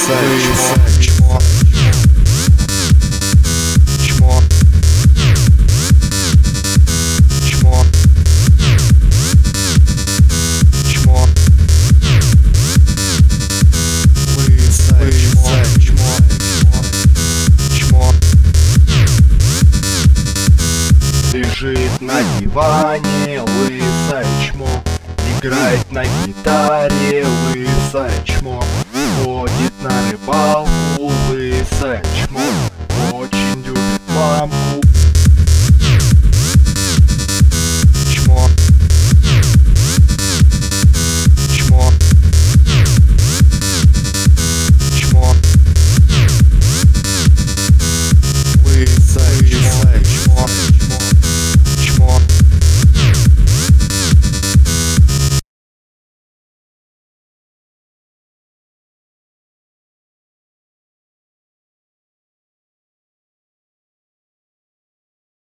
лысое чмо. Чмо. Чмо. Чмо. Лысое чмо. Чмо. Лежит на диване лысое чмо. Играет на гитаре лысое чмо. Ходит на рыбалку лысое чмо.